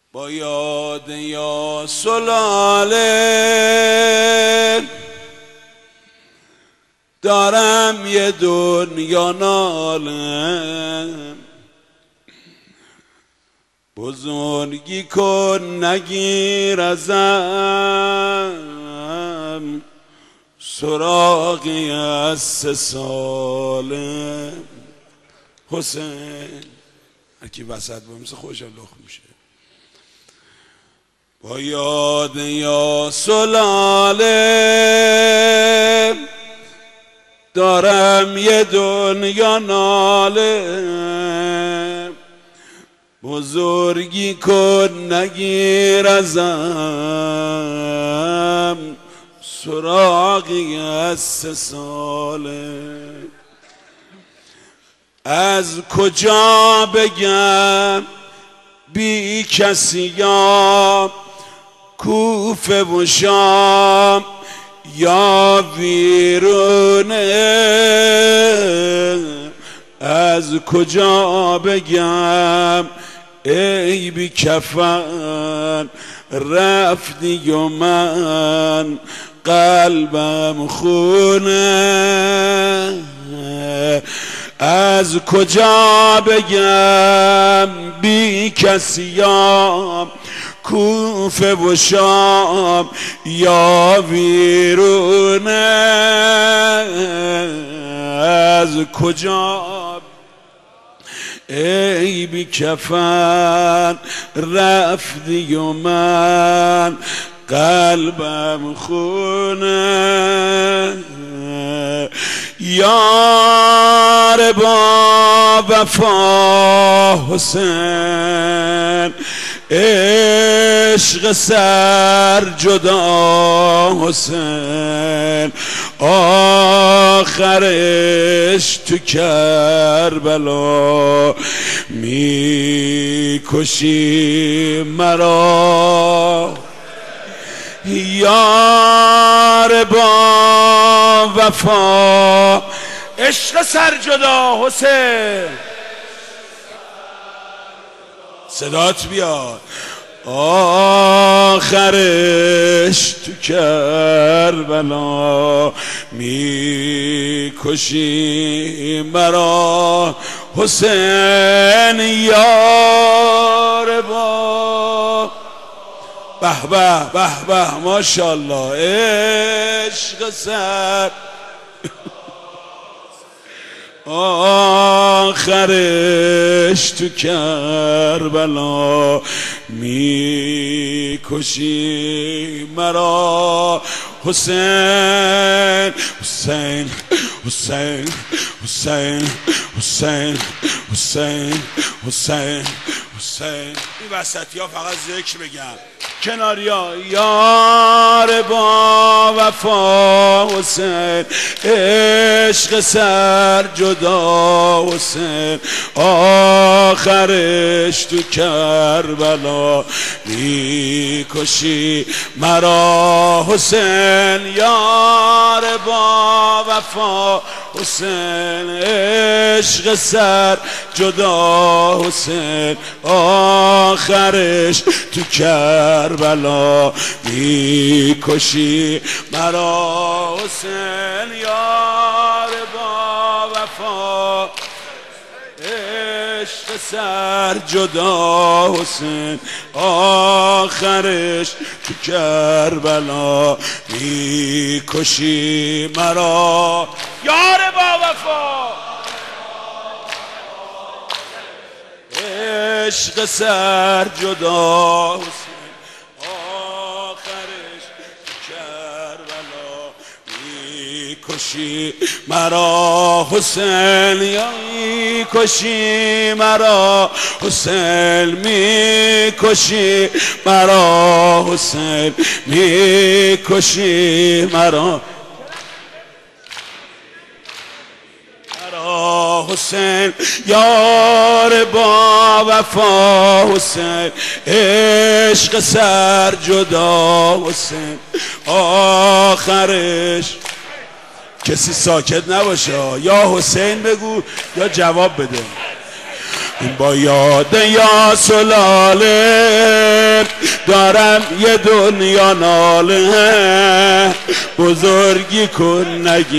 با یاد یا سلاله دارم یه دنیا ناله، بزرگی کن نگیر ازم سراغی از 3 ساله. حسین هرکی وسط بمیسه خوشم لخ میشه. با یاد یا سلاله دارم یه دنیا ناله، بزرگی کن نگیر ازم سراغی از 3 ساله. از کجا بگم بی کسیم کوفه و شام یا ویرونه، از کجا بگم ای بی کفن رفتی و من قلبم خونه، از کجا بگم بی کسیم کوفه و شام یا ویرونه، از کجا ای بی کفن رفتی و من قلبم خونه. یار با وفا حسین عشق سر جدا حسین، آخرش تو کربلا میکشی مرا. یار با وفا عشق سر جدا حسین، صدات بیاد، آخرش تو کربلا میکشی مرا حسین. یار با به به به به ماشاءالله عشق سر آخرش تو کربلا میکشی مرا حسین. حسین حسین حسین حسین حسین حسین حسین. این وسطی ها فقط ذکر بگم، کناری ها. یار با وفا حسین عشق سر جدا حسین، آخرش تو کربلا میکشی مرا حسین. یار با وفا حسین عشق سر جدا حسین، آخرش تو کربلا میکشی مرا حسین. یار با وفا عشق سر جدا حسین، آخرش تو کربلا میکشی مرا. یار با وفا عشق سر جدا حسین، آخرش کربلا میکشی مرا حسین. یا میکشی مرا حسین، میکشی مرا حسین، میکشی مرا حسین. یار با وفا حسین عشق سر جدا حسین، آخرش کسی ساکت نباشه، یا حسین بگو یا جواب بده. با یاد یا سلاله دارم یه دنیا ناله بزرگی کن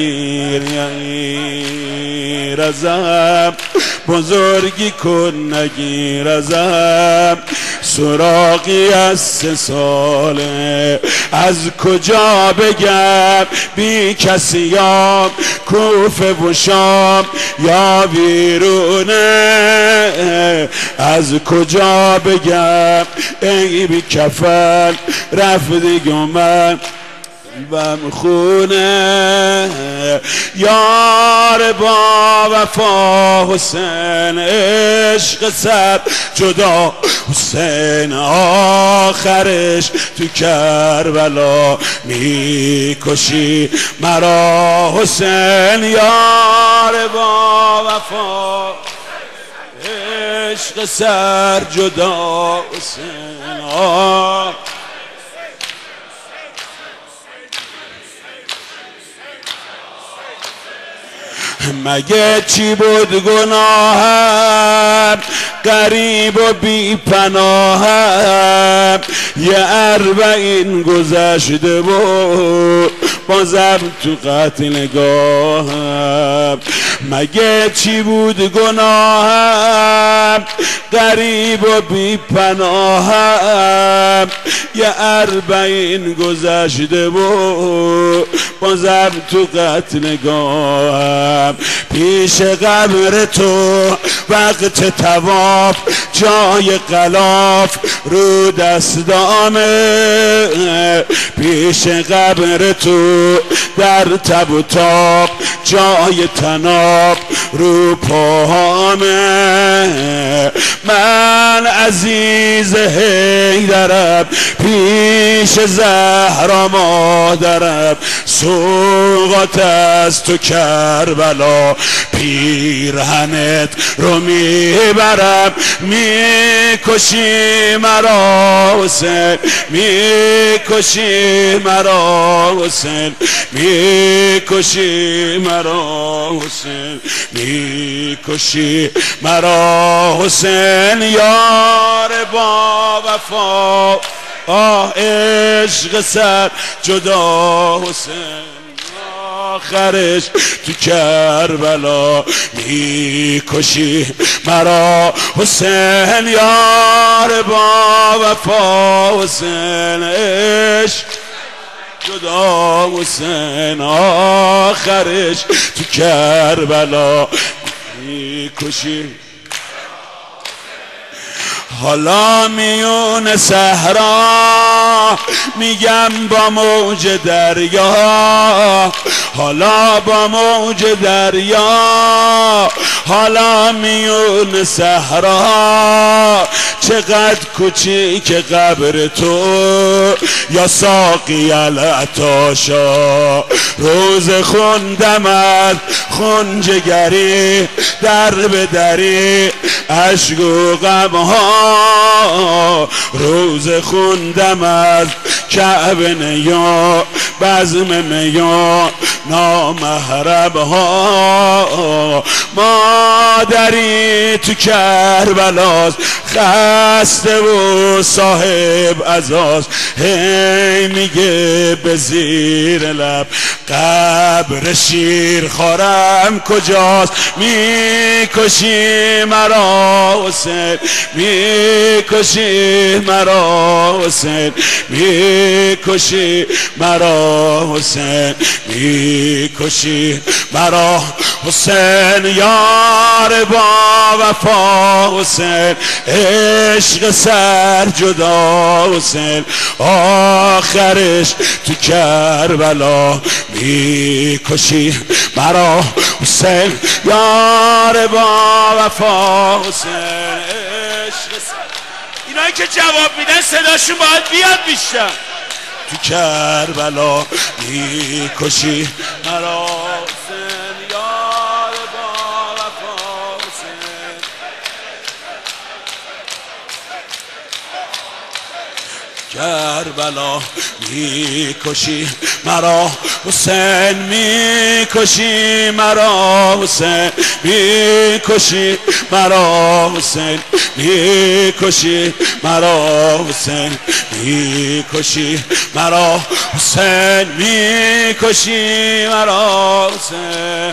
نگیر ازم بزرگی کن نگیر ازم سراغی از 3 ساله از کجا بگم بی کسیام کوفه و شام یا بیرونه از کجا بگم ای بی کفن رفت دیگه من بم خونه یار با وفا حسین عشق سر جدا حسین آخرش تو کربلا میکشی مرا حسین یار با وفا عشق سر جدا حسین مگه چی بود گناهم غریب و بی پناهم یه 40 گذشته بود بازم تو قتلگاهم مگه چی بود گناهم غریب و بی پناهم یه 40 گذشته بود بازم تو قتلگاهم پیش قبر تو وقت طواف جای غلاف رو دستامه پیش قبر تو در تب و تاب جای تناب رو پاهامه من عزیز حیدرم پیش زهرا مادرم سوقات از تو کربلا پیرهنت رو میبرم میکشی مرا حسین میکشی مرا حسین میکشی مرا حسین میکشی مرا حسین یار با وفا آه عشق سر جدا حسین آخرش تو کربلا میکشی مرا حسین یار با وفا حسین عشق جدا حسین آخرش تو کربلا میکشی حالا میون صحرا میگم با موج دریا حالا با موج دریا حالا میون صحرا چقدر کوچیک قبر تو یا ساقی العطاشا روز خوندم از خونجگری در به دری عشق و غمها روز خوندم از کعبه نیا بزم میا نامحرم ها مادری تو کربلاست خسته و صاحب عزاست هی میگه به زیر لب قبر شیر خورم کجاست میکشی مرا حسین میکشی مرا حسین میکشی مرا حسین میکشی مرا حسین یار با وفا حسین عشق سر جدا حسین آخرش تو کربلا میکشی مرا حسین یار با وفا حسین عشق سر اینایی که جواب میدن صداشون باید بیاد بیشتر تو کربلا میکشی مرا حسین یار با وفا حسین کربلا میکشی مرا حسین، میکشی مرا حسین، میکشی مرا حسین، میکشی مرا حسین، میکشی مرا حسین، میکشی مرا حسین.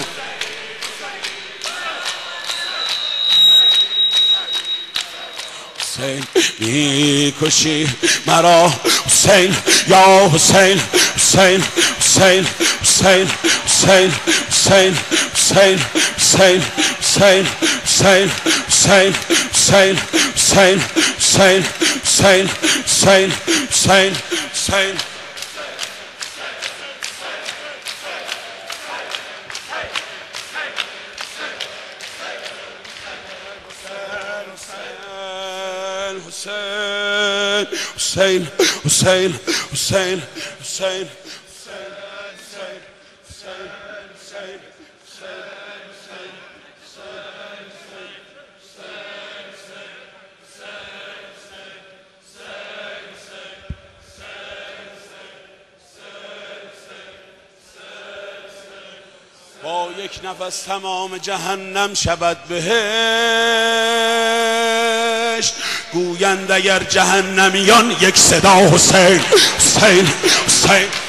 حسین میکشی مرا حسین، یا حسین حسین حسین حسین حسین حسین حسین حسین حسین حسین حسین حسین حسین حسین حسین حسین حسین حسین. حسین حسین حسین حسین با یک نفس تمام جهنم شود بهشت، گویند اگر جهنمیان یک صدا حسین حسین حسین.